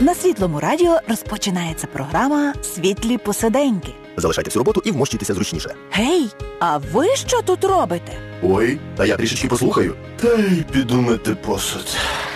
На Світлому радіо розпочинається програма «Світлі посиденьки». Залишайте всю роботу і вмощуйтеся зручніше. Гей, а ви що тут робите? Ой, та я трішечки послухаю. Та й піду мити посуд.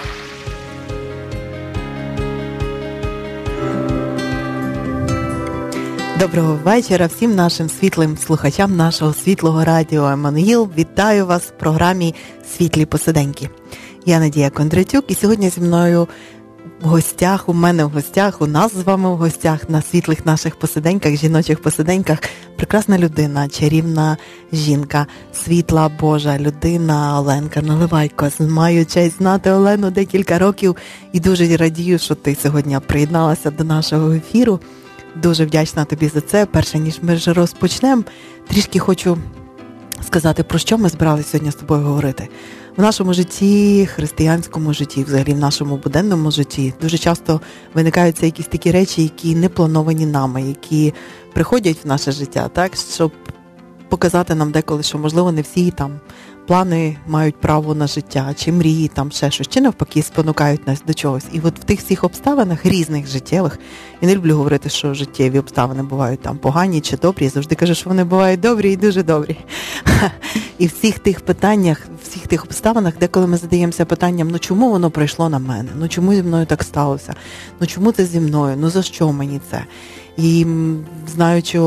Доброго вечора всім нашим світлим слухачам нашого світлого радіо Еммануїл. Вітаю вас в програмі «Світлі посиденьки». Я Надія Кондратюк, і сьогодні зі мною в гостях, у мене в гостях, у нас з вами в гостях на світлих наших посиденьках, жіночих посиденьках прекрасна людина, чарівна жінка, світла Божа людина Оленка Наливайко. Маю честь знати Олену декілька років і дуже радію, що ти сьогодні приєдналася до нашого ефіру. Дуже вдячна тобі за це. Перше, ніж ми вже розпочнемо, трішки хочу сказати, про що ми збиралися сьогодні з тобою говорити. В нашому житті, християнському житті, взагалі в нашому буденному житті, дуже часто виникаються якісь такі речі, які не плановані нами, які приходять в наше життя, так, щоб показати нам деколи, що, можливо, не всі там плани мають право на життя, чи мрії, там ще щось, чи навпаки спонукають нас до чогось. І от в тих всіх обставинах, різних життєвих, я не люблю говорити, що життєві обставини бувають там погані чи добрі, я завжди кажу, що вони бувають добрі і дуже добрі. І в всіх тих питаннях, в всіх тих обставинах, деколи ми задаємося питанням, ну чому воно прийшло на мене, ну чому зі мною так сталося, ну чому це зі мною, ну за що мені це? І знаючи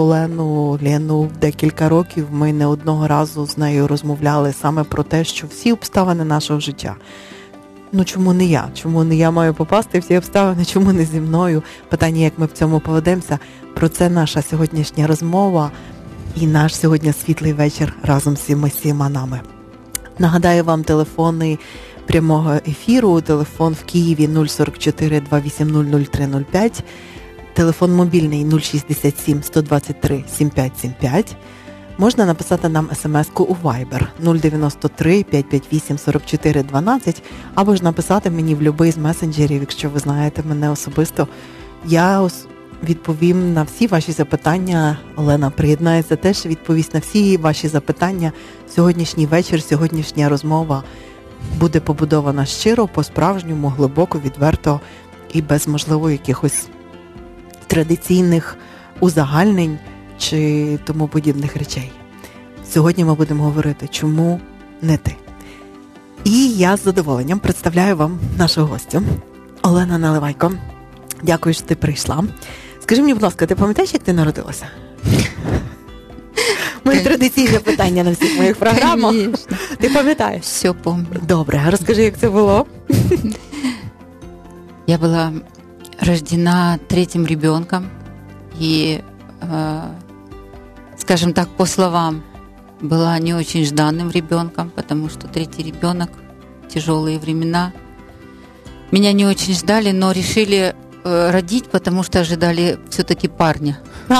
Лену декілька років, ми не одного разу з нею розмовляли саме про те, що всі обставини нашого життя, ну чому не я? Чому не я маю попасти в ці обставини, чому не зі мною? Питання, як ми в цьому поведемося, про це наша сьогоднішня розмова і наш сьогодні світлий вечір разом з всіма нами. Нагадаю вам телефони прямого ефіру, телефон в Києві 044 280 0305, телефон мобільний 067 123 7575. Можна написати нам смс-ку у Viber 093 558 44 12, або ж написати мені в будь-який з месенджерів, якщо ви знаєте мене особисто. Я відповім на всі ваші запитання. Олена приєднається теж, відповість на всі ваші запитання. Сьогоднішній вечір, сьогоднішня розмова буде побудована щиро, по-справжньому, глибоко, відверто і без, можливо, якихось традиційних узагальнень чи тому подібних речей. Сьогодні ми будемо говорити, чому не ти. І я з задоволенням представляю вам нашу гостю Олена Наливайко. Дякую, що ти прийшла. Скажи мені, будь ласка, ти пам'ятаєш, як ти народилася? Моє традиційне питання на всіх моїх програмах. Конечно. Ти пам'ятаєш? Все помню. Добре, розкажи, як це було. Я была рождена третьим ребенком. И, скажем так, по словам, была не очень жданным ребенком, потому что третий ребенок, тяжелые времена. Меня не очень ждали, но решили родить, потому что ожидали все-таки парня.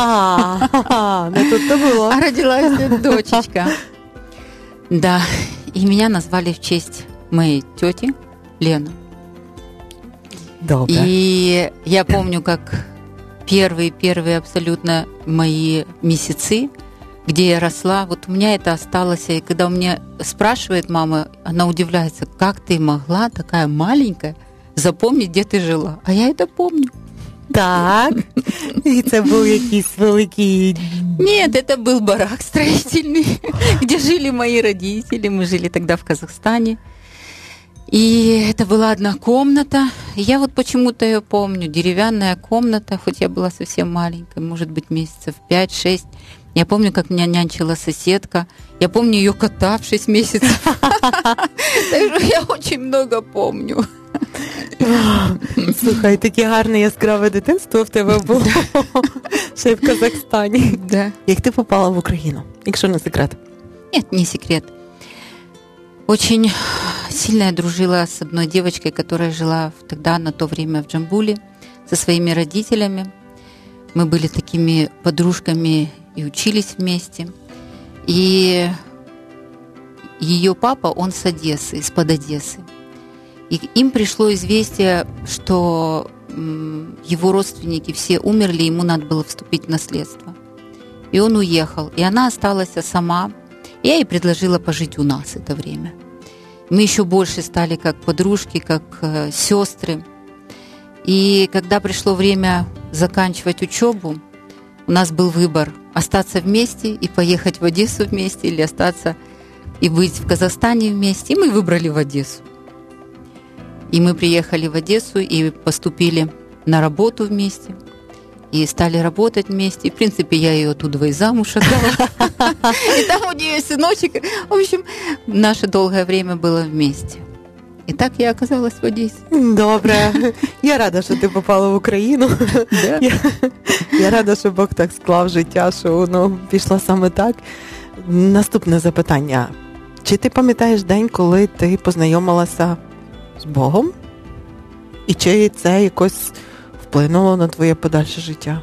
Ну тут-то было. А родилась дочечка. Да, и меня назвали в честь моей тети Лены. Добре. И я помню, как первые абсолютно мои месяцы, где я росла, вот у меня это осталось. И когда у меня спрашивает мама, она удивляется, как ты могла, такая маленькая, запомнить, где ты жила. А я это помню. Так. І це був якийсь великий... Нет, это был барак строительный, где жили мои родители. Мы жили тогда в Казахстане. И это была одна комната. И я вот почему-то ее помню. Деревянная комната, хоть я была совсем маленькой, может быть, месяцев 5-6. Я помню, как меня нянчила соседка. Я помню ее кота в 6 месяцев. Так что я очень много помню. Слухай, таке гарне яскраве дитинство в тебе було. Ще й в Казахстані. Да. Як ти попала в Україну, якщо не секрет? Нет, не секрет. Очень сильно я дружила с одной девочкой, которая жила тогда, на то время, в Джамбуле, со своими родителями. Мы были такими подружками и учились вместе. И ее папа, он с Одессы, из-под Одессы. И им пришло известие, что его родственники все умерли, ему надо было вступить в наследство. И он уехал. И она осталась сама. Я ей предложила пожить у нас это время. Мы еще больше стали как подружки, как сестры. И когда пришло время заканчивать учебу, у нас был выбор остаться вместе и поехать в Одессу вместе, или остаться и быть в Казахстане вместе. И мы выбрали в Одессу. И мы приехали в Одессу и поступили на работу вместе. И стали работать вместе. И, в принципе, я ее оттуда и замуж отдала. И там у нее сыночек. В общем, наше долгое время было вместе. І так я оказалась в Одесі. Добре. Я рада, що ти попала в Україну. Да. Я рада, що Бог так склав життя, що воно пішло саме так. Наступне запитання. Чи ти пам'ятаєш день, коли ти познайомилася з Богом? І чи це якось вплинуло на твоє подальше життя?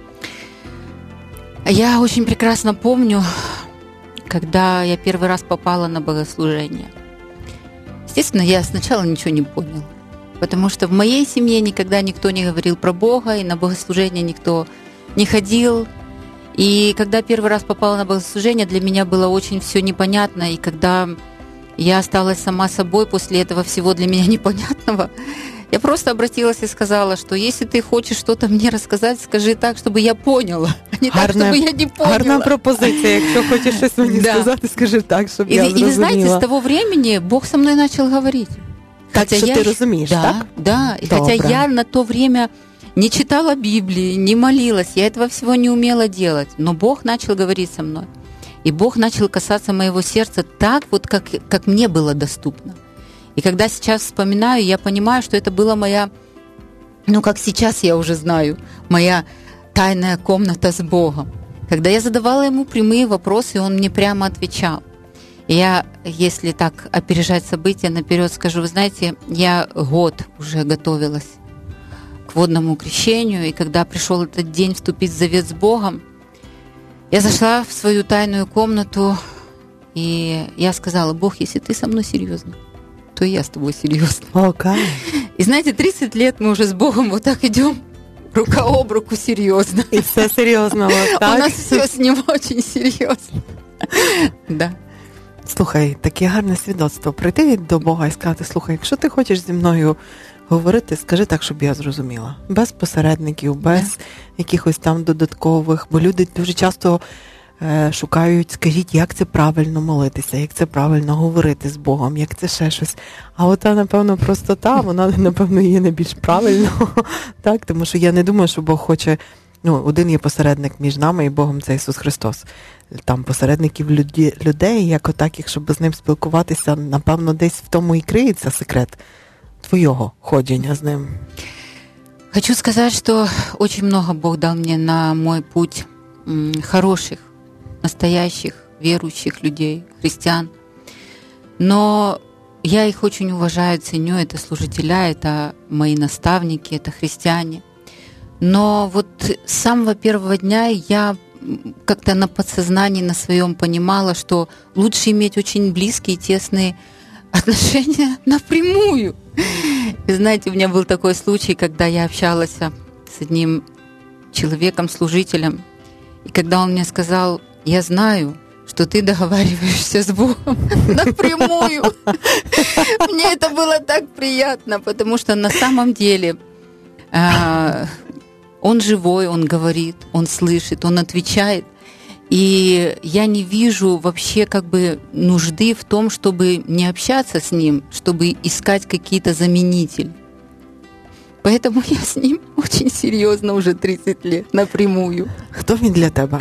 Я очень прекрасно помню, когда я первый раз попала на богослужение. Естественно, я сначала ничего не поняла, потому что в моей семье никогда никто не говорил про Бога, и на богослужение никто не ходил. И когда первый раз попала на богослужение, для меня было очень все непонятно. И когда я осталась сама собой после этого всего для меня непонятного, я просто обратилась и сказала, что если ты хочешь что-то мне рассказать, скажи так, чтобы я поняла, а не так, чтобы я не поняла. Гарна пропозиція. Якщо хочеш щось мені сказати, скажи так, щоб я зрозуміла. И вы знаете, с того времени Бог со мной начал говорить. Так, что ты разумеешь, так? Да. И хотя я на то время не читала Библии, не молилась, я этого всего не умела делать, но Бог начал говорить со мной. И Бог начал касаться моего сердца так, вот как мне было доступно. И когда сейчас вспоминаю, я понимаю, что это была моя, как сейчас я уже знаю, моя тайная комната с Богом. Когда я задавала ему прямые вопросы, он мне прямо отвечал. И я, если так опережать события наперед, скажу, вы знаете, я год уже готовилась к водному крещению, и когда пришел этот день вступить в завет с Богом, я зашла в свою тайную комнату, и я сказала: Бог, если ты со мной серьезно, то и я с тобой серьезно. Okay. И знаете, 30 лет мы уже с Богом вот так идем, рука об руку, серьезно. И все серьезно, вот так. У нас все с ним очень серьезно. Да. Слухай, таке гарне свідоцтво. Прийти до Бога і сказати: слухай, якщо ти хочеш зі мною говорити, скажи так, щоб я зрозуміла. Без посередників, без якихось там додаткових, бо люди дуже часто шукають, скажіть, як це правильно молитися, як це правильно говорити з Богом, як це ще щось. А ота, напевно, простота, вона, напевно, є найбільш правильно. Так? Тому що я не думаю, що Бог хоче, один є посередник між нами і Богом, це Ісус Христос. Там посередників людей, як отаких, щоб з ним спілкуватися, напевно, десь в тому і криється секрет твоего ходжения с ним. Хочу сказать, что очень много Бог дал мне на мой путь хороших, настоящих, верующих людей, христиан. Но я их очень уважаю, ценю. Это служителя, это мои наставники, это христиане. Но вот с самого первого дня я как-то на подсознании, на своем понимала, что лучше иметь очень близкие, тесные отношения напрямую. И знаете, у меня был такой случай, когда я общалась с одним человеком, служителем, и когда он мне сказал: я знаю, что ты договариваешься с Богом напрямую. Мне это было так приятно, потому что на самом деле он живой, он говорит, он слышит, он отвечает. И я не вижу вообще нужды в том, чтобы не общаться с ним, чтобы искать какие-то заменители. Поэтому я с ним очень серьезно уже 30 лет, напрямую. Хто він для тебе?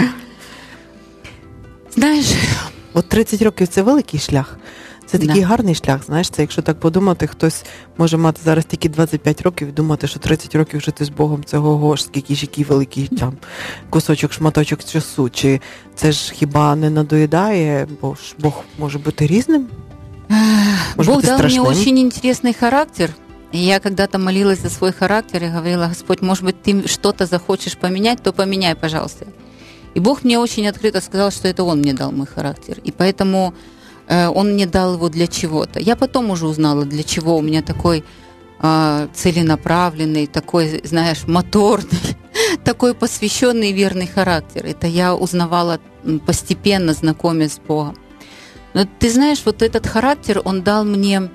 Знаєш, от 30 років – це великий шлях. Це такий гарний шлях, знаєш, це якщо так подумати, хтось може мати зараз тільки 25 років і думати, що 30 років жити з Богом – це ого ж, скільки ж який великий там кусочок, шматочок часу. Чи це ж хіба не надоїдає, бо ж Бог може бути різним? Може Бог бути дал страшним? мне очень интересный характер. И я когда-то молилась за свой характер и говорила: Господь, может быть, ты что-то захочешь поменять, то поменяй, пожалуйста. И Бог мне очень открыто сказал, что это Он мне дал мой характер. И поэтому Он мне дал его для чего-то. Я потом уже узнала, для чего у меня такой целенаправленный, такой, знаешь, моторный, такой посвященный и верный характер. Это я узнавала постепенно, знакомясь с Богом. Но ты знаешь, вот этот характер, он дал мне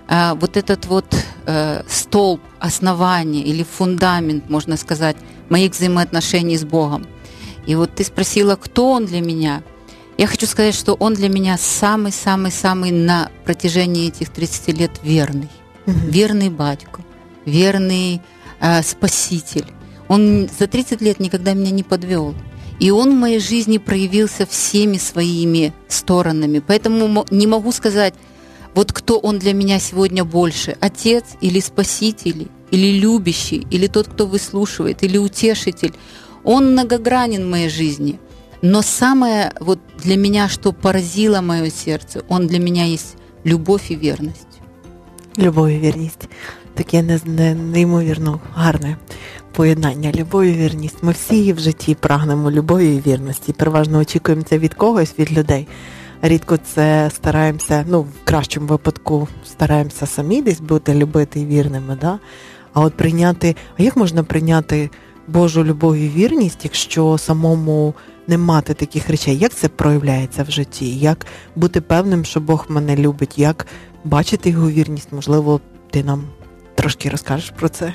вот этот вот столб, основание или фундамент, можно сказать, моих взаимоотношений с Богом. И вот ты спросила, кто Он для меня. Я хочу сказать, что Он для меня самый-самый-самый на протяжении этих 30 лет верный. Верный батько, верный спаситель. Он за 30 лет никогда меня не подвел. И Он в моей жизни проявился всеми своими сторонами. Поэтому не могу сказать, вот кто Он для меня сегодня больше, отец или спаситель, или любящий, или тот, кто выслушивает, или утешитель. Он многогранен в моей жизни. Но самое вот для меня, что поразило мое сердце, Он для меня есть любовь и верность. Любов і вірність. Таке неймовірно гарне поєднання. Любов і вірність. Ми всі в житті прагнемо любові і вірності. Переважно очікуємо це від когось, від людей. Рідко це стараємося, в кращому випадку стараємося самі десь бути, любити і вірними. Да? А от як можна прийняти Божу любов і вірність, якщо самому не мати таких речей? Як це проявляється в житті? Як бути певним, що Бог мене любить? Як бачити Його вірність? Можливо, ти нам трошки розкажеш про це?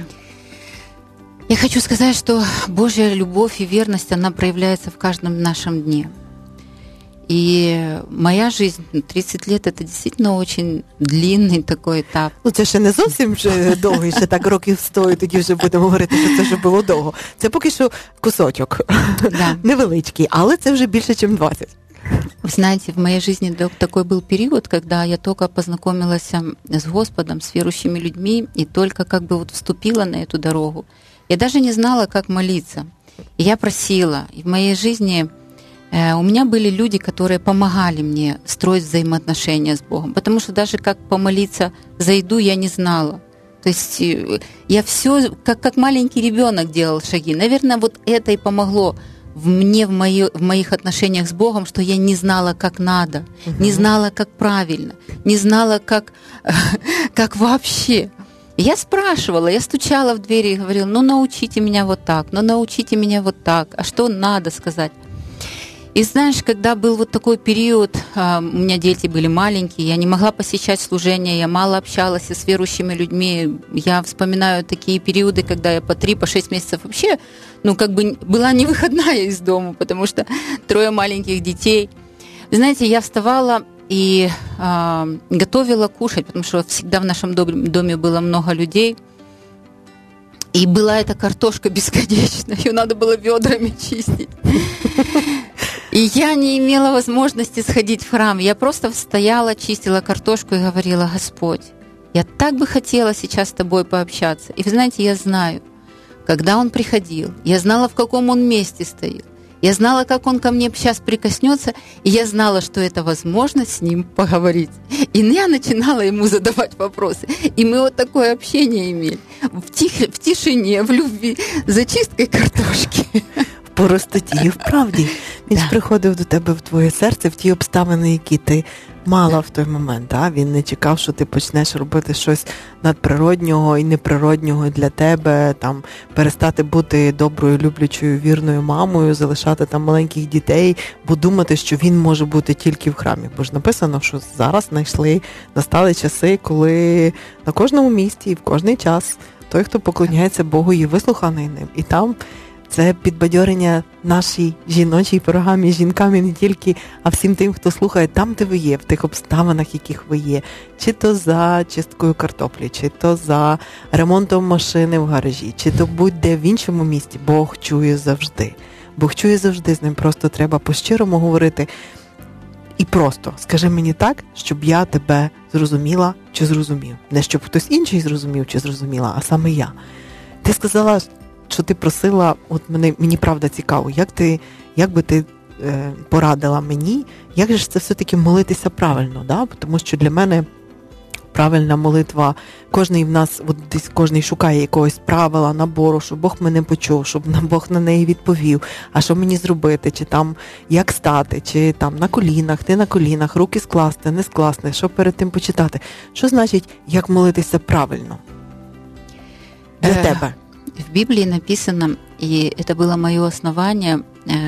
Я хочу сказать, что Божья любовь и верность, она проявляется в каждом нашем дне. И моя жизнь, 30 лет, это действительно очень длинный такой етап. Це ще не зовсім вже довгий, ще так років 100, і тоді вже будемо говорити, що це вже було довго. Це поки що кусочок, да. Невеличкий, але це вже більше, ніж 20. Вы знаете, в моей жизни такой был период, когда я только познакомилась с Господом, с верующими людьми, и только как бы вот вступила на эту дорогу. Я даже не знала, как молиться. И я просила. И в моей жизни у меня были люди, которые помогали мне строить взаимоотношения с Богом. Потому что даже как помолиться за еду я не знала. То есть я все как маленький ребенок делал шаги. Наверное, вот это и помогло мне в моих отношениях с Богом, что я не знала, как надо, не знала, как правильно, не знала, как вообще. Я спрашивала, я стучала в двери и говорила, научите меня вот так, научите меня вот так, а что надо сказать? И знаешь, когда был вот такой период, у меня дети были маленькие, я не могла посещать служения, я мало общалась с верующими людьми. Я вспоминаю такие периоды, когда я по 3-6 месяцев вообще, была не выходная из дома, потому что 3 маленьких детей. Вы знаете, я вставала и готовила кушать, потому что всегда в нашем доме было много людей. И была эта картошка бесконечная, ее надо было ведрами чистить. И я не имела возможности сходить в храм. Я просто стояла, чистила картошку и говорила: Господь, я так бы хотела сейчас с Тобой пообщаться. И вы знаете, я знаю, когда Он приходил, я знала, в каком Он месте стоит. Я знала, как Он ко мне сейчас прикоснется, и я знала, что это возможность с Ним поговорить. И я начинала Ему задавать вопросы. И мы вот такое общение имели. В тишине, в любви, за чисткой картошки. В простоті і в правді. Він приходив до тебе в твоє серце, в ті обставини, які ти мала в той момент. Да? Він не чекав, що ти почнеш робити щось надприроднього і неприроднього для тебе, там, перестати бути доброю, люблячою, вірною мамою, залишати там маленьких дітей, бо думати, що він може бути тільки в храмі. Бо ж написано, що зараз настали часи, коли на кожному місці і в кожний час той, хто поклоняється Богу, є вислуханий ним. І там це підбадьорення нашій жіночій програмі, жінкам і не тільки, а всім тим, хто слухає там, де ви є, в тих обставинах, яких ви є. Чи то за чисткою картоплі, чи то за ремонтом машини в гаражі, чи то будь-де в іншому місті. Бог чує завжди. Бог чує завжди, з ним просто треба по-щирому говорити. І просто скажи мені так, щоб я тебе зрозуміла чи зрозумів. Не щоб хтось інший зрозумів чи зрозуміла, а саме я. Ти сказала, що ти просила, от мені правда цікаво, як би ти порадила мені, як же це все-таки молитися правильно, да? Тому що для мене правильна молитва, кожний в нас, от десь кожний шукає якогось правила, набору, щоб Бог мене почув, щоб Бог на неї відповів, а що мені зробити, чи там як стати, чи там на колінах, не на колінах, руки скласти, не скласти, що перед тим почитати. Що значить, як молитися правильно для тебе? В Библии написано, и это было мое основание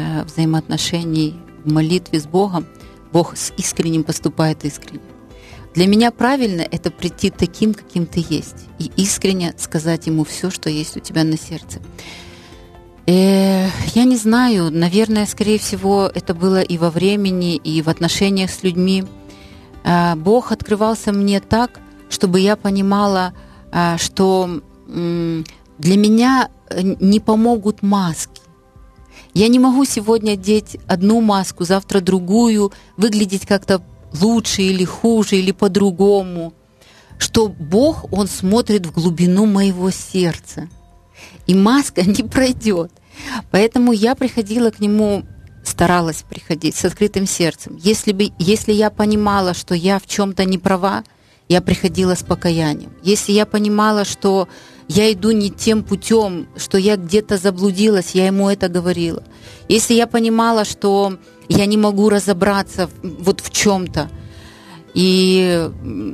взаимоотношений в молитве с Богом, Бог с искренним поступает искренне. Для меня правильно это прийти таким, каким ты есть, и искренне сказать ему все, что есть у тебя на сердце. Я не знаю, наверное, скорее всего, это было и во времени, и в отношениях с людьми. Бог открывался мне так, чтобы я понимала, что для меня не помогут маски. Я не могу сегодня одеть одну маску, завтра другую, выглядеть как-то лучше или хуже, или по-другому. Что Бог, Он смотрит в глубину моего сердца. И маска не пройдет. Поэтому я приходила к Нему, старалась приходить с открытым сердцем. Если я понимала, что я в чем-то не права, я приходила с покаянием. Если я понимала, что я иду не тем путем, что я где-то заблудилась, я Ему это говорила. Если я понимала, что я не могу разобраться вот в чем-то, и,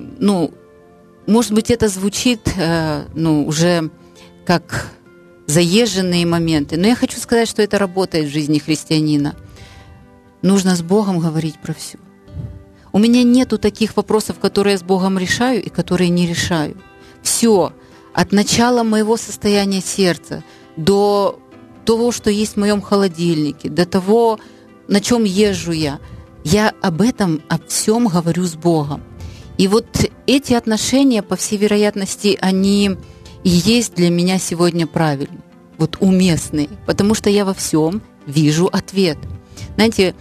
может быть, это звучит, уже как заезженные моменты, но я хочу сказать, что это работает в жизни христианина. Нужно с Богом говорить про все. У меня нету таких вопросов, которые я с Богом решаю и которые не решаю. Все, от начала моего состояния сердца до того, что есть в моем холодильнике, до того, на чем езжу я об этом, о всем говорю с Богом. И вот эти отношения, по всей вероятности, они и есть для меня сегодня правильные, вот уместные, потому что я во всем вижу ответ. Знаете,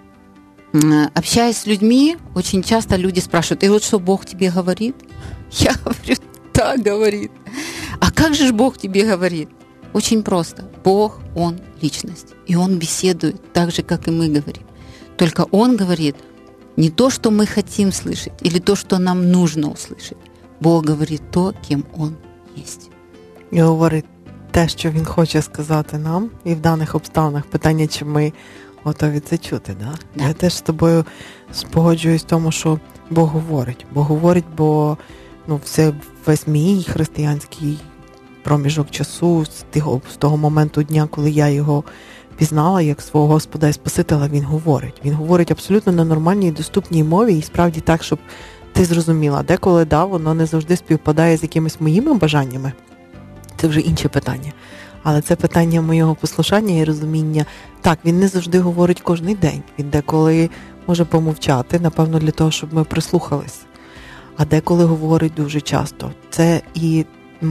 общаясь с людьми, очень часто люди спрашивают: и вот что Бог тебе говорит? Я говорю: да, говорит. А как же Бог тебе говорит? Очень просто. Бог, Он личность, и Он беседует так же, как и мы говорим. Только Он говорит не то, что мы хотим слышать, или то, что нам нужно услышать. Бог говорит то, кем Он єсть. І говорить те, що Він хоче сказати нам, і в даних обставинах питання, чи ми готові це чути. Да? Я теж з тобою спогоджуюсь в тому, що Бог говорить. Бог говорить, бо весь мій християнський проміжок часу, з того моменту дня, коли я його пізнала як свого Господа і Спасителя, Він говорить. Він говорить абсолютно на нормальній, доступній мові, і справді так, щоб ти зрозуміла. Деколи, воно не завжди співпадає з якимись моїми бажаннями. Це вже інше питання. Але це питання моєго послушання і розуміння. Так, він не завжди говорить кожен день. Він деколи може помовчати, напевно, для того, щоб ми прислухались. А деколи говорить дуже часто. Це і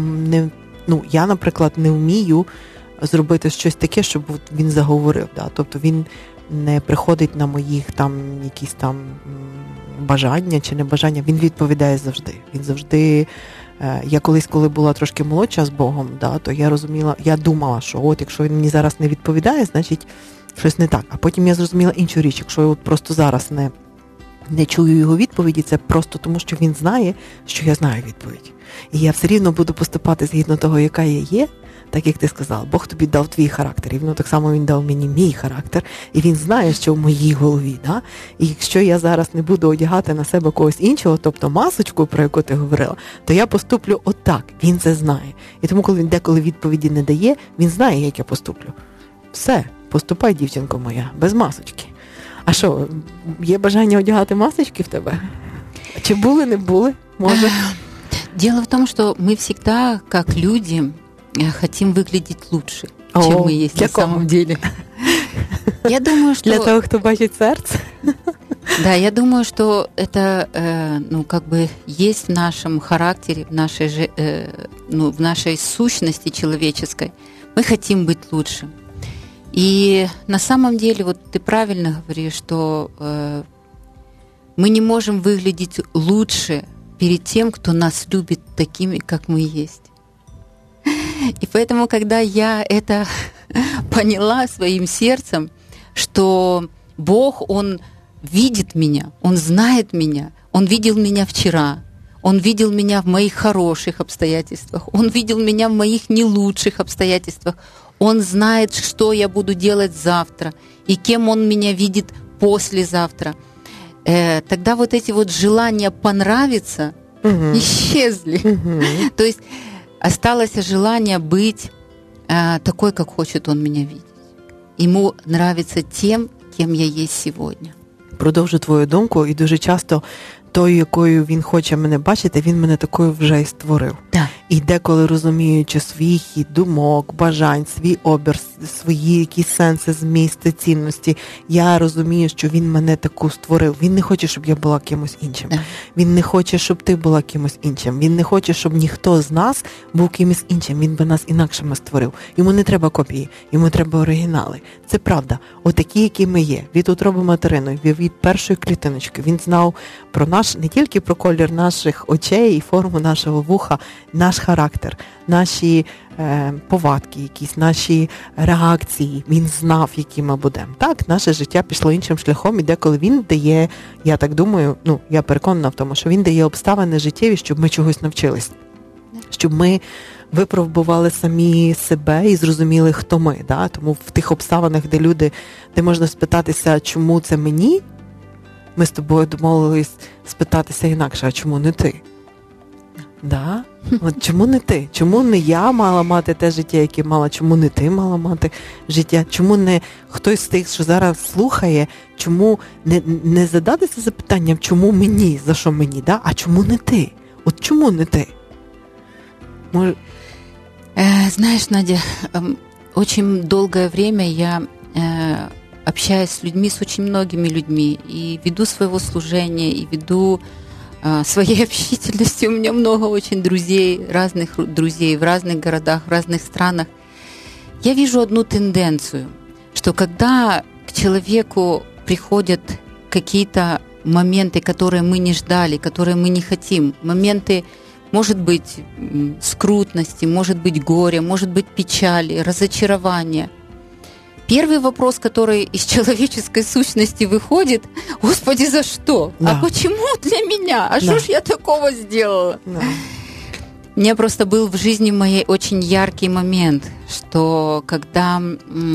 я, наприклад, не вмію зробити щось таке, щоб він заговорив. Да? Тобто він не приходить на моїх якісь бажання чи небажання. Він відповідає завжди. Він завжди... Я колись, коли була трошки молодша з Богом, то я думала, що якщо він мені зараз не відповідає, значить щось не так. А потім я зрозуміла іншу річ. Якщо я просто зараз не чую його відповіді, це просто тому, що він знає, що я знаю відповідь. І я все рівно буду поступати згідно того, яка я є, так як ти сказала. Бог тобі дав твій характер, і так само він дав мені мій характер, і він знає, що в моїй голові. Да? І якщо я зараз не буду одягати на себе когось іншого, тобто масочку, про яку ти говорила, то я поступлю отак, він це знає. І тому, коли він деколи відповіді не дає, він знає, як я поступлю. Все, поступай, дівчинко моя, без масочки. А що, є бажання одягати масочки в тебе? Чи були, не були? Може? Дело в том, что мы всегда, как люди, хотим выглядеть лучше, чем мы есть на самом деле. Я думаю, что... Для того, кто бачит сердце? Да, я думаю, что это есть в нашем характере, в нашей сущности человеческой. Мы хотим быть лучше. И на самом деле, вот ты правильно говоришь, что мы не можем выглядеть лучше перед тем, кто нас любит такими, как мы есть. И поэтому, когда я это поняла своим сердцем, что Бог, Он видит меня, Он знает меня, Он видел меня вчера, Он видел меня в моих хороших обстоятельствах, Он видел меня в моих не лучших обстоятельствах, Он знает, что я буду делать завтра и кем Он меня видит послезавтра. Тогда вот эти вот желания понравиться исчезли. То есть осталось желание быть такой, как хочет Он меня видеть. Ему нравится тем, кем я есть сегодня. Продовжу твою думку, і дуже часто тою, якою він хоче мене бачити, він мене такою вже і створив. Да. І деколи, розуміючи свій хід, думок, бажань, свій обір, свої якісь сенси, змісти, цінності, я розумію, що він мене таку створив. Він не хоче, щоб я була кимось іншим. Да. Він не хоче, щоб ти була кимось іншим. Він не хоче, щоб ніхто з нас був кимось іншим. Він би нас інакшими створив. Йому не треба копії, йому треба оригінали. Це правда. Отакі, які ми є. Від утроби материної, від першої клітиночки. Він знав про наш, не тільки про колір наших очей і форму нашого вуха, наш характер, наші повадки якісь, наші реакції. Він знав, які ми будемо. Так, наше життя пішло іншим шляхом, і деколи він дає, я так думаю, я переконана в тому, що він дає обставини життєві, щоб ми чогось навчились. Щоб ми випробували самі себе і зрозуміли, хто ми. Да? Тому в тих обставинах, де люди, де можна спитатися, чому це мені, ми з тобою домовились спитатися інакше, а чому не ти? Да? От чому не ти? Чому не я мала мати те життя, яке мала? Чому не ти мала мати життя? Чому не хтось з тих, що зараз слухає, чому не задатися запитанням, чому мені, за що мені, да? А чому не ти? От чому не ти? Може... Знаешь, Надя, очень долгое время я общаюсь с людьми, с очень многими людьми, и веду своего служения, и веду своей общительности. У меня много очень друзей, разных друзей в разных городах, в разных странах. Я вижу одну тенденцию, что когда к человеку приходят какие-то моменты, которые мы не ждали, которые мы не хотим, моменты, может быть, скрутности, может быть, горя, может быть, печали, разочарования. Первый вопрос, который из человеческой сущности выходит: Господи, за что? Да. А почему для меня? А что ж я такого сделала? Да. У меня просто был в жизни моей очень яркий момент, что когда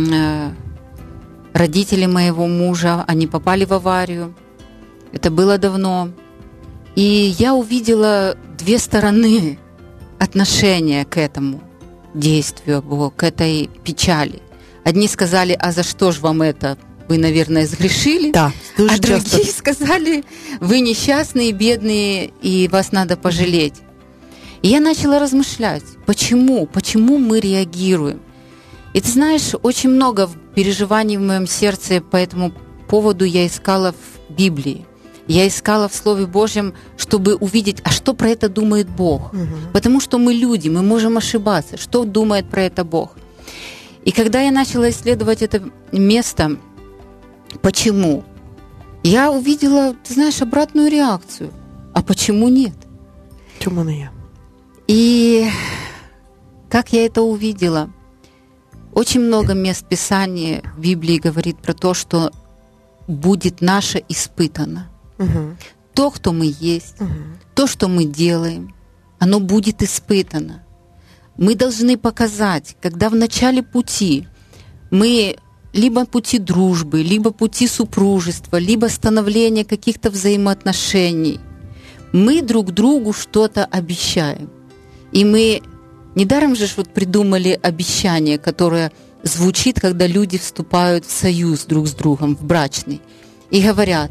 родители моего мужа, они попали в аварию, это было давно, и я увидела две стороны отношения к этому действию, к этой печали. Одни сказали: а за что ж вам это? Вы, наверное, сгрешили. Да, а другие сказали: вы несчастные, бедные, и вас надо пожалеть. И я начала размышлять, почему мы реагируем. И ты знаешь, очень много переживаний в моем сердце по этому поводу я искала в Библии. Я искала в Слове Божьем, чтобы увидеть, а что про это думает Бог. Потому что мы люди, мы можем ошибаться. Что думает про это Бог? И когда я начала исследовать это место, почему, я увидела, ты знаешь, обратную реакцию. А почему нет? Чему не я? И как я это увидела? Очень много мест Писания в Библии говорит про то, что будет наше испытано. Угу. То, кто мы есть, то, что мы делаем, оно будет испытано. Мы должны показать, когда в начале пути мы либо пути дружбы, либо пути супружества, либо становления каких-то взаимоотношений, мы друг другу что-то обещаем. И мы недаром же вот придумали обещание, которое звучит, когда люди вступают в союз друг с другом, в брачный, и говорят: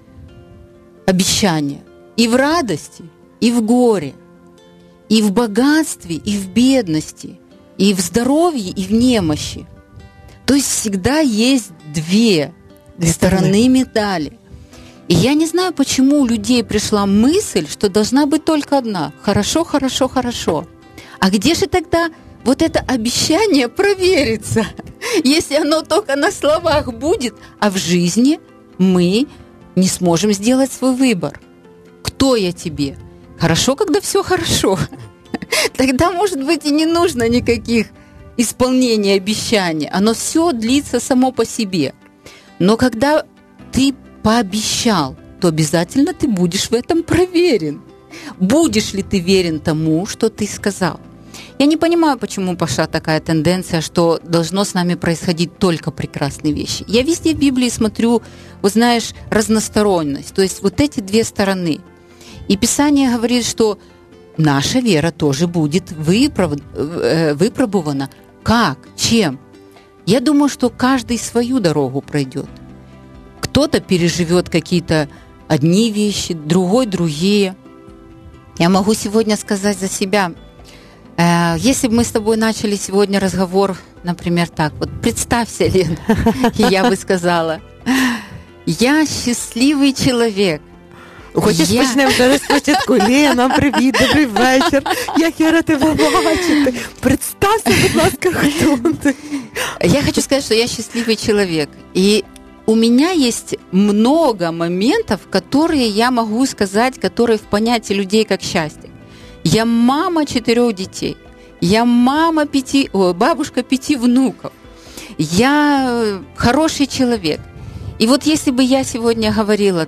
обещание и в радости, и в горе, и в богатстве, и в бедности, и в здоровье, и в немощи. То есть всегда есть две стороны медали. И я не знаю, почему у людей пришла мысль, что должна быть только одна. Хорошо, хорошо, хорошо. А где же тогда вот это обещание проверится, если оно только на словах будет, а в жизни мы не сможем сделать свой выбор? Кто я тебе? Хорошо, когда все хорошо. Тогда, может быть, и не нужно никаких исполнений обещаний. Оно все длится само по себе. Но когда ты пообещал, то обязательно ты будешь в этом проверен. Будешь ли ты верен тому, что ты сказал? Я не понимаю, почему пошла такая тенденция, что должно с нами происходить только прекрасные вещи. Я везде в Библии смотрю, вот знаешь, разносторонность. То есть вот эти две стороны. И Писание говорит, что наша вера тоже будет выпробована. Как? Чем? Я думаю, что каждый свою дорогу пройдет. Кто-то переживет какие-то одни вещи, другой другие. Я могу сегодня сказать за себя. Если бы мы с тобой начали сегодня разговор, например, так, вот представься, Лена, и я бы сказала, я счастливый человек. Хочеш почнемо зараз спочатку? Лена, привіт, добрий вечір. Як я рада тебе бачити. Представся, будь ласка, хто ти. Я хочу сказать, что я счастливый человек. И у меня есть много моментов, которые я могу сказать, которые в понятии людей как счастье. Я мама 4 детей. Я бабушка 5 внуков. Я хороший человек. И вот если бы я сегодня говорила,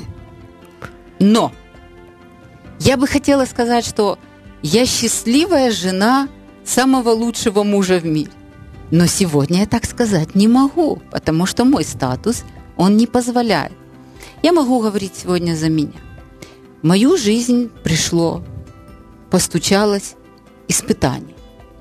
но я бы хотела сказать, что я счастливая жена самого лучшего мужа в мире. Но сегодня я так сказать не могу, потому что мой статус, он не позволяет. Я могу говорить сегодня за меня. В мою жизнь постучалось испытание.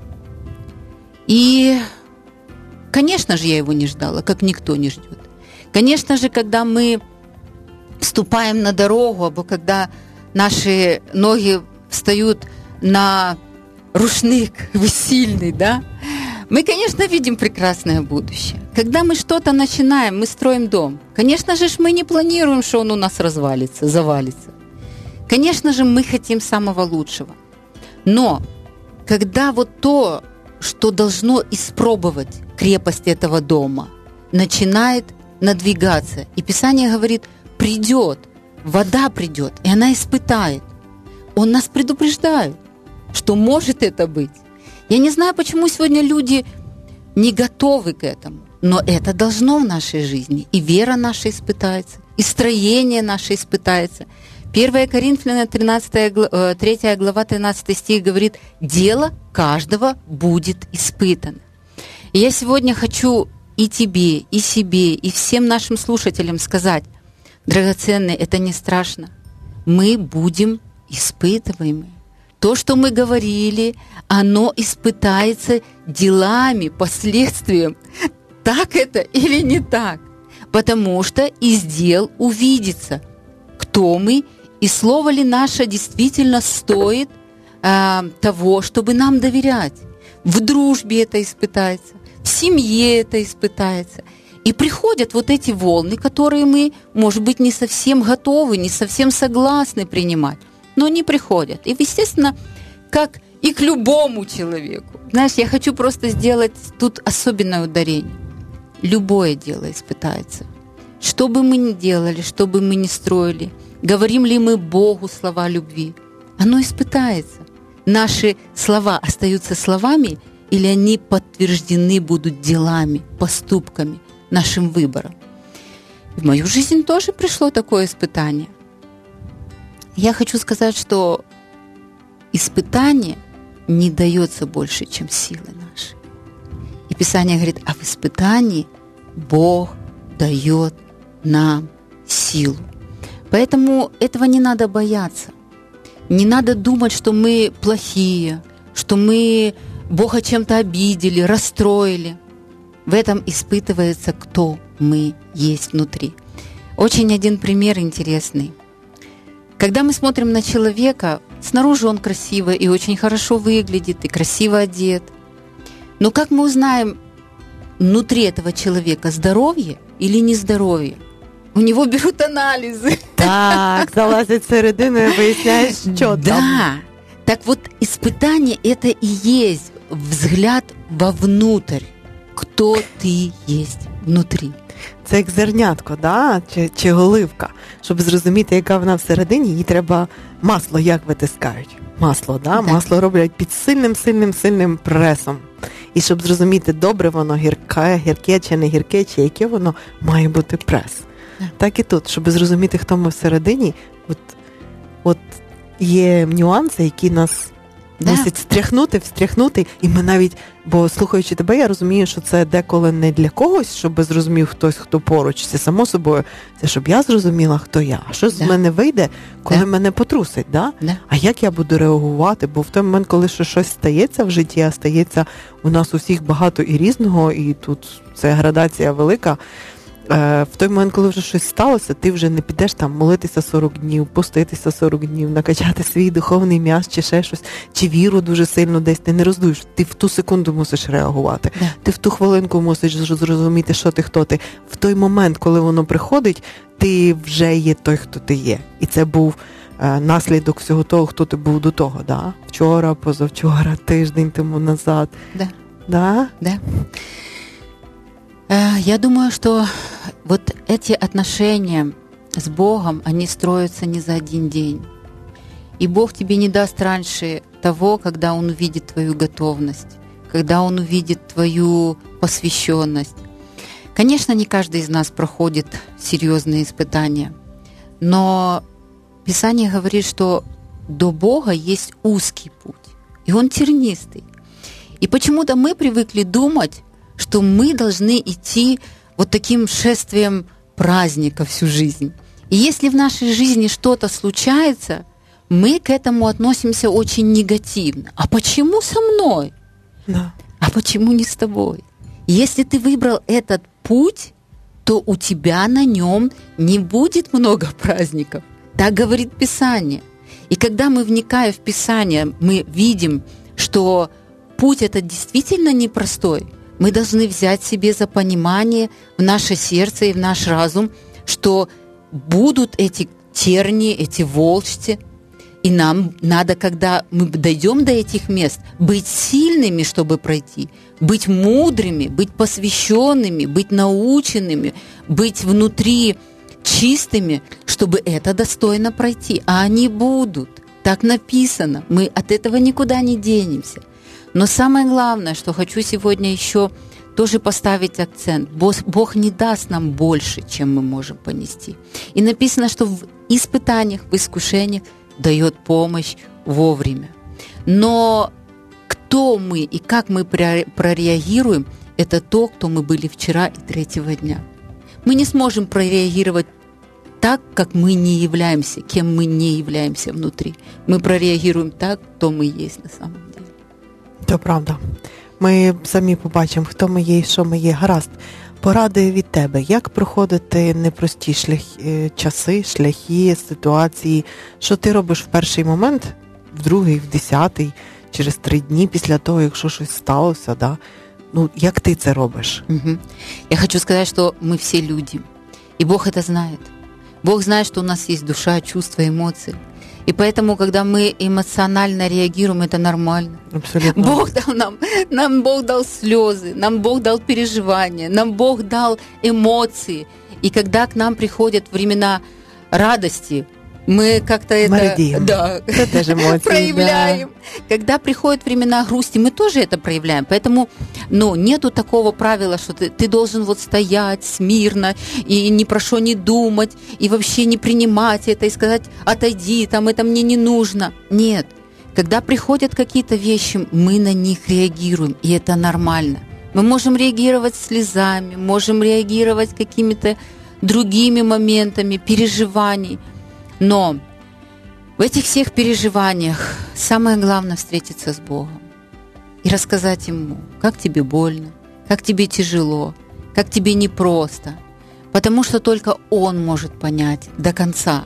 И, конечно же, я его не ждала, как никто не ждет. Конечно же, когда мы вступаем на дорогу, або когда наши ноги встают на рушник весельный, да, мы, конечно, видим прекрасное будущее. Когда мы что-то начинаем, мы строим дом, конечно же, мы не планируем, что он у нас завалится. Конечно же, мы хотим самого лучшего. Но когда вот то, что должно испробовать крепость этого дома, начинает надвигаться, и Писание говорит, придет, вода придет, и она испытает. Он нас предупреждает, что может это быть. Я не знаю, почему сегодня люди не готовы к этому, но это должно в нашей жизни. И вера наша испытается, и строение наше испытается. 1 Коринфянам 3 глава 13 стих говорит, дело каждого будет испытано. И я сегодня хочу и тебе, и себе, и всем нашим слушателям сказать, драгоценные, это не страшно. Мы будем испытываемы. То, что мы говорили, оно испытается делами, последствием. Так это или не так? Потому что из дел увидится, кто мы, и слово ли наше действительно стоит того, чтобы нам доверять. В дружбе это испытается, в семье это испытается. И приходят вот эти волны, которые мы, может быть, не совсем готовы, не совсем согласны принимать, но они приходят. И, естественно, как и к любому человеку. Знаешь, я хочу просто сделать тут особенное ударение. Любое дело испытается. Что бы мы ни делали, что бы мы ни строили, говорим ли мы Богу слова любви, оно испытается. Наши слова остаются словами, или они подтверждены будут делами, поступками, нашим выбором. В мою жизнь тоже пришло такое испытание. Я хочу сказать, что испытание не дается больше, чем силы наши. И Писание говорит, а в испытании Бог дает нам силу. Поэтому этого не надо бояться. Не надо думать, что мы плохие, что мы Бога чем-то обидели, расстроили. В этом испытывается, кто мы есть внутри. Очень один пример интересный. Когда мы смотрим на человека, снаружи он красиво и очень хорошо выглядит, и красиво одет. Но как мы узнаем внутри этого человека, здоровье или нездоровье? У него берут анализы. Так, залазять всередину и выясняешь, что там. Да. Так вот, испытание – это и есть взгляд вовнутрь. Хто ти єсть внутрі. Це як зернятко, да? чи оливка. Щоб зрозуміти, яка вона всередині, їй треба масло, як витискають. Масло, да? Масло роблять під сильним пресом. І щоб зрозуміти, добре воно гірке чи не гірке, чи яке воно, має бути прес. Так і тут, щоб зрозуміти, хто ми всередині, от є нюанси, які нас мусять встряхнути, і ми навіть, бо слухаючи тебе, я розумію, що це деколи не для когось, щоб зрозумів хтось, хто поруч, це само собою, це щоб я зрозуміла, хто я, а що з мене вийде, коли мене потрусить, да? А як я буду реагувати, бо в той момент, коли щось стається в житті, а стається у нас усіх багато і різного, і тут це градація велика, в той момент, коли вже щось сталося, ти вже не підеш там молитися 40 днів, поститися 40 днів, накачати свій духовний м'яз чи ще щось, чи віру дуже сильно десь, ти не роздуєш, ти в ту секунду мусиш реагувати, ти в ту хвилинку мусиш зрозуміти, що ти, хто ти. В той момент, коли воно приходить, ти вже є той, хто ти є. І це був наслідок всього того, хто ти був до того, да? Вчора, позавчора, тиждень тому назад. Да. Да? Да. Я думаю, что вот эти отношения с Богом, они строятся не за один день. И Бог тебе не даст раньше того, когда Он увидит твою готовность, когда Он увидит твою посвященность. Конечно, не каждый из нас проходит серьезные испытания, но Писание говорит, что до Бога есть узкий путь, и он тернистый. И почему-то мы привыкли думать, что мы должны идти вот таким шествием праздника всю жизнь. И если в нашей жизни что-то случается, мы к этому относимся очень негативно. А почему со мной? Да. А почему не с тобой? Если ты выбрал этот путь, то у тебя на нем не будет много праздников. Так говорит Писание. И когда мы, вникая в Писание, мы видим, что путь этот действительно непростой, мы должны взять себе за понимание в наше сердце и в наш разум, что будут эти тернии, эти волчцы, и нам надо, когда мы дойдем до этих мест, быть сильными, чтобы пройти, быть мудрыми, быть посвященными, быть наученными, быть внутри чистыми, чтобы это достойно пройти. А они будут. Так написано. Мы от этого никуда не денемся. Но самое главное, что хочу сегодня еще тоже поставить акцент. Бог не даст нам больше, чем мы можем понести. И написано, что в испытаниях, в искушениях дает помощь вовремя. Но кто мы и как мы прореагируем, это то, кто мы были вчера и третьего дня. Мы не сможем прореагировать так, как мы не являемся, кем мы не являемся внутри. Мы прореагируем так, кто мы есть на самом деле. Це правда. Ми самі побачимо, хто ми є і що ми є. Гаразд. Поради від тебе. Як проходити непрості часи, шляхи, ситуації? Що ти робиш в перший момент, в другий, в 10-й, через 3 дні після того, якщо щось сталося, да? Ну, як ти це робиш? Угу. Я хочу сказать, что мы все люди. И Бог это знает. Бог знает, что у нас есть душа, чувства, эмоции. И поэтому, когда мы эмоционально реагируем, это нормально. Абсолютно. Бог дал нам Бог дал слезы, нам Бог дал переживания, нам Бог дал эмоции. И когда к нам приходят времена радости, мы как-то это проявляем. Да. Когда приходят времена грусти, мы тоже это проявляем. Поэтому нету такого правила, что ты должен вот стоять смирно и ни про что не думать, и вообще не принимать это, и сказать, отойди, там, это мне не нужно. Нет. Когда приходят какие-то вещи, мы на них реагируем, и это нормально. Мы можем реагировать слезами, можем реагировать какими-то другими моментами, переживаний. Но в этих всех переживаниях самое главное встретиться с Богом и рассказать Ему, как тебе больно, как тебе тяжело, как тебе непросто, потому что только Он может понять до конца.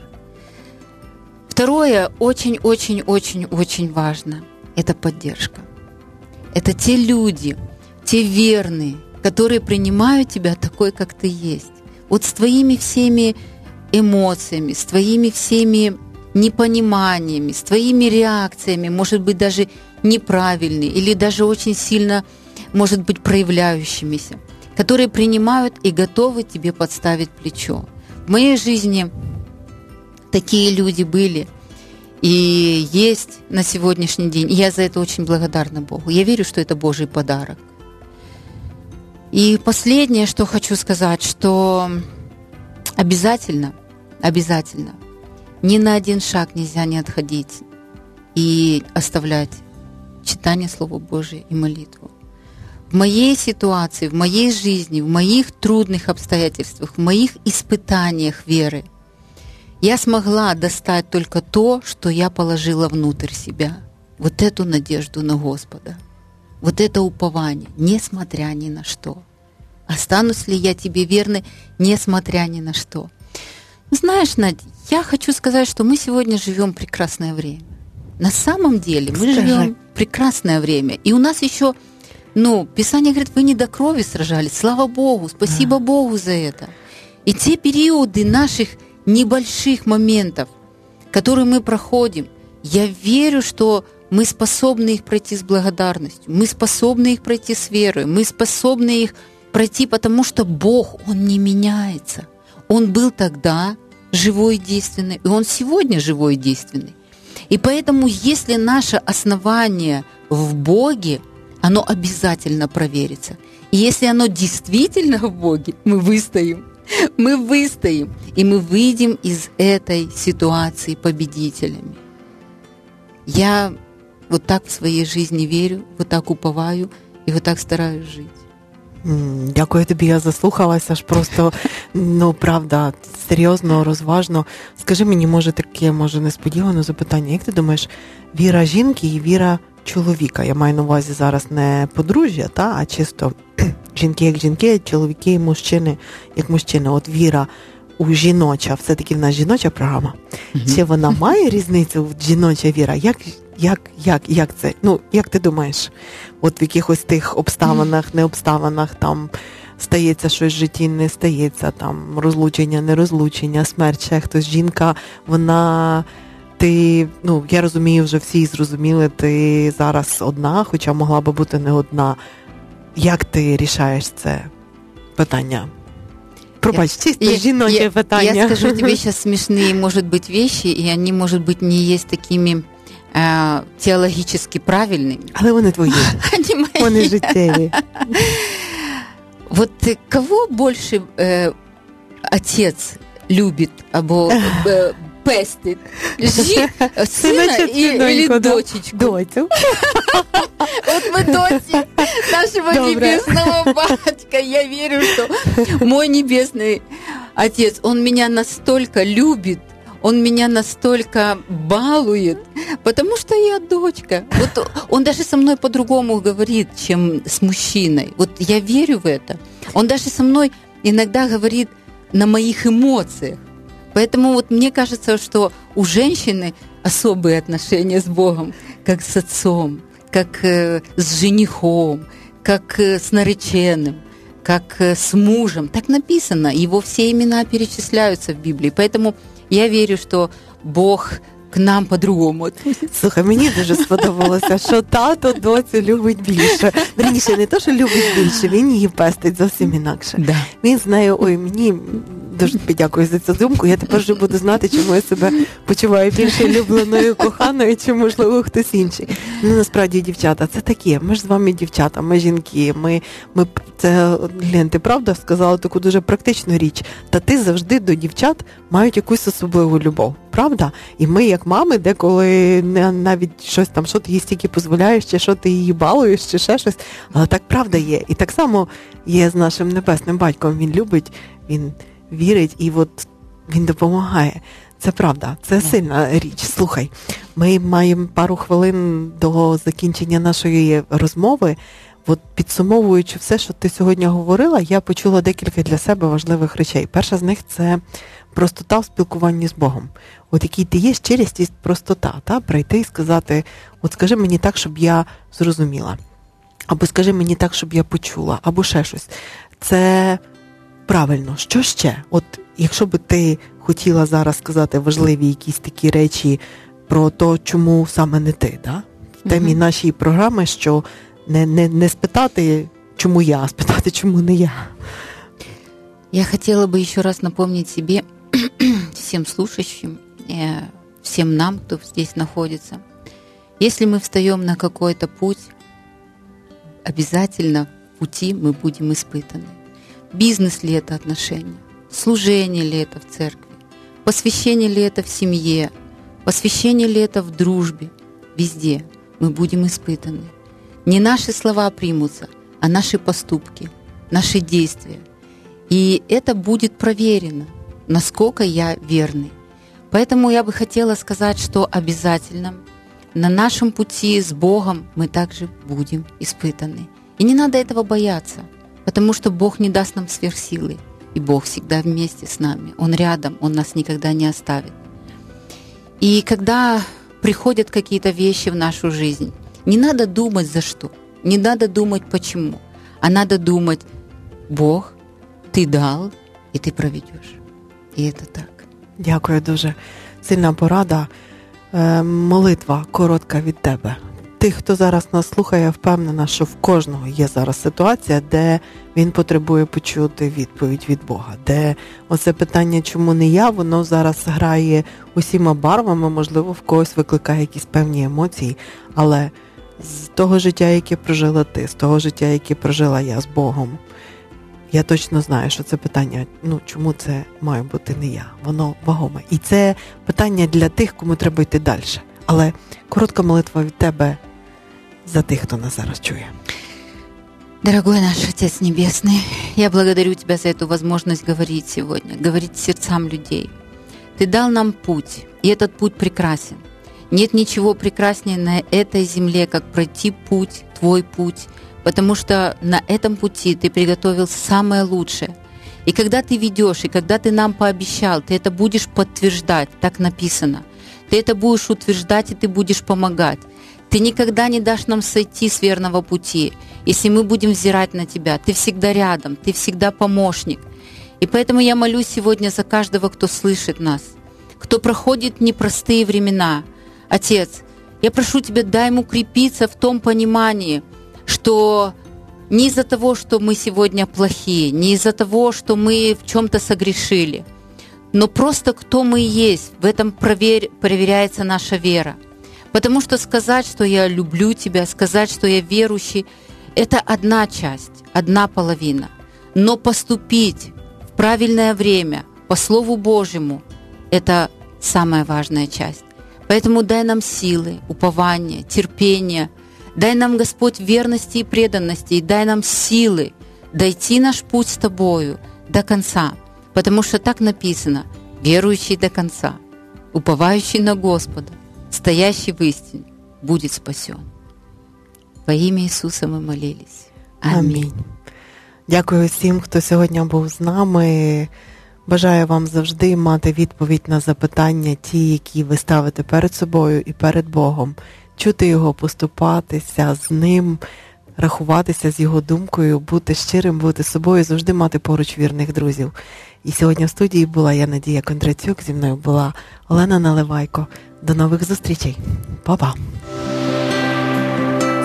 Второе, очень-очень-очень-очень важно, это поддержка. Это те люди, те верные, которые принимают тебя такой, как ты есть. Вот с твоими всеми эмоциями, с твоими всеми непониманиями, с твоими реакциями, может быть, даже неправильными или даже очень сильно, может быть, проявляющимися, которые принимают и готовы тебе подставить плечо. В моей жизни такие люди были и есть на сегодняшний день. И я за это очень благодарна Богу. Я верю, что это Божий подарок. И последнее, что хочу сказать, что обязательно ни на один шаг нельзя не отходить и оставлять читание Слова Божия и молитву. В моей ситуации, в моей жизни, в моих трудных обстоятельствах, в моих испытаниях веры я смогла достать только то, что я положила внутрь себя. Вот эту надежду на Господа, вот это упование, несмотря ни на что. Останусь ли я тебе верной, несмотря ни на что? Знаешь, Надь, я хочу сказать, что мы сегодня живем прекрасное время. На самом деле мы живем прекрасное время. И у нас еще, Писание говорит, вы не до крови сражались. Слава Богу, спасибо Богу за это. И те периоды наших небольших моментов, которые мы проходим, я верю, что мы способны их пройти с благодарностью, мы способны их пройти с верой, мы способны их пройти, потому что Бог, Он не меняется. Он был тогда живой и действенный, и Он сегодня живой и действенный. И поэтому, если наше основание в Боге, оно обязательно проверится. И если оно действительно в Боге, мы выстоим, и мы выйдем из этой ситуации победителями. Я вот так в своей жизни верю, вот так уповаю і вот так стараюсь жити. Дякую тобі, я заслухалася, аж просто, правда, серйозно, розважно. Скажи мені, може несподіване запитання, як ти думаєш, віра жінки і віра чоловіка? Я маю на увазі зараз не подружжя, а чисто жінки як жінки, чоловіки і мужчини як мужчини. От віра у жіноча, все-таки в нас жіноча програма. Чи вона має різницю в жіноча віра? Як це? Як ти думаєш? От в якихось тих обставинах, необставинах, там стається щось в житті, не стається, там розлучення, нерозлучення, смерть, ще хтось. Жінка, вона... Ти, я розумію, вже всі зрозуміли, ти зараз одна, хоча могла би бути не одна. Як ти рішаєш це питання? Пробач, чисто жіноче питання. Я скажу тебе сейчас смешные, может быть, вещи, и они, может быть, не есть такими теологически правильными. Але вони твої. Вони життєві. Вот кого больше отец любит, або пестит? Сына или дочечку? Дочу. Вот мы доти нашего небесного батька. Я верю, что мой небесный отец, он меня настолько любит, он меня настолько балует, потому что я дочка. Вот он даже со мной по-другому говорит, чем с мужчиной. Вот я верю в это. Он даже со мной иногда говорит на моих эмоциях. Поэтому вот мне кажется, что у женщины особые отношения с Богом, как с отцом, как с женихом, как с нареченным, как с мужем. Так написано, его все имена перечисляются в Библии. Поэтому я верю, что Бог к нам по-другому относиться. Слухай, мені дуже сподобалося, що тато доцю любить більше. Верніше, не то, що любить більше, він її пестить зовсім інакше. Да. Він знає, мені дуже тобі дякую за цю думку, я тепер вже буду знати, чому я себе почуваю більше улюбленою, коханою, чи, можливо, хтось інший. Насправді, дівчата, це таке, ми ж з вами дівчата, ми жінки, ми це, Лен, ти правда сказала таку дуже практичну річ, та ти завжди до дівчат мають якусь особливу любов, правда? І ми, як мами, деколи навіть щось там, що ти їй стільки дозволяєш, чи що ти її балуєш, чи ще щось, але так правда є. І так само є з нашим небесним батьком, він любить, він вірить, і от він допомагає. Це правда, це сильна річ. Слухай, ми маємо пару хвилин до закінчення нашої розмови. От підсумовуючи все, що ти сьогодні говорила, я почула декілька для себе важливих речей. Перша з них – це простота в спілкуванні з Богом. От який ти є, щирість і простота, прийти і сказати, от скажи мені так, щоб я зрозуміла. Або скажи мені так, щоб я почула. Або ще щось. Це правильно. Що ще? От якщо би ти хотіла зараз сказати важливі якісь такі речі про те, чому саме не ти, да? В темі нашої програми, що не спитати, чому я, а спитати, чому не я. Я хотела бы еще раз напомнить себе, всем слушающим, всем нам, кто здесь находится, если мы встаем на какой-то путь, обязательно в пути мы будем испытаны. Бизнес ли это отношения, служение ли это в церкви, посвящение ли это в семье, посвящение ли это в дружбе, везде мы будем испытаны. Не наши слова примутся, а наши поступки, наши действия. И это будет проверено, насколько я верный. Поэтому я бы хотела сказать, что обязательно на нашем пути с Богом мы также будем испытаны. И не надо этого бояться. Потому что Бог не даст нам сверхсилы. И Бог всегда вместе с нами. Он рядом, Он нас никогда не оставит. И когда приходят какие-то вещи в нашу жизнь, не надо думать за что, не надо думать почему, а надо думать: Бог, Ти дал, і Ти проведеш. І це так. Дякую дуже. Сильна порада. Молитва коротка від тебе. Тих, хто зараз нас слухає, впевнена, що в кожного є зараз ситуація, де він потребує почути відповідь від Бога, де оце питання «чому не я?», воно зараз грає усіма барвами, можливо, в когось викликає якісь певні емоції, але з того життя, яке прожила ти, з того життя, яке прожила я з Богом, я точно знаю, що це питання, чому це має бути не я? Воно вагоме. І це питання для тих, кому треба йти далі. Але коротка молитва від тебе за тих, хто нас зараз чує. Дорогой наш Отец Небесный, я благодарю Тебя за эту возможность говорить сегодня, говорить сердцам людей. Ты дал нам путь, и этот путь прекрасен. Нет ничего прекраснее на этой земле, как пройти путь, Твой путь, потому что на этом пути Ты приготовил самое лучшее. И когда Ты ведешь, и когда Ты нам пообещал, Ты это будешь подтверждать, так написано. Ты это будешь утверждать, и Ты будешь помогать. Ты никогда не дашь нам сойти с верного пути, если мы будем взирать на Тебя. Ты всегда рядом, Ты всегда помощник. И поэтому я молюсь сегодня за каждого, кто слышит нас, кто проходит непростые времена. Отец, я прошу Тебя, дай ему укрепиться в том понимании, что не из-за того, что мы сегодня плохие, не из-за того, что мы в чем-то согрешили, но просто кто мы есть, в этом проверяется наша вера. Потому что сказать, что я люблю Тебя, сказать, что я верующий, это одна часть, одна половина. Но поступить в правильное время, по Слову Божьему, это самая важная часть. Поэтому дай нам силы, упования, терпения, дай нам, Господь, верности и преданности, и дай нам силы дойти наш путь с Тобою до конца. Потому что так написано: верующий до конца, уповающий на Господа, стоящий в истине, будет спасен. Во ім'я Ісуса ми молились. Амінь. Дякую всім, хто сьогодні був з нами. Бажаю вам завжди мати відповідь на запитання, ті, які ви ставите перед собою і перед Богом. Чути Його, поступатися з Ним, рахуватися з Його думкою, бути щирим, бути собою, завжди мати поруч вірних друзів. І сьогодні в студії була я, Надія Кондратюк, зі мною була Олена Наливайко. До нових зустрічей. Па-па.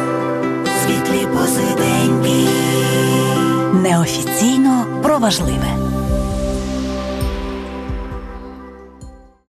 Світлі посиденьки. Неофіційно про важливе.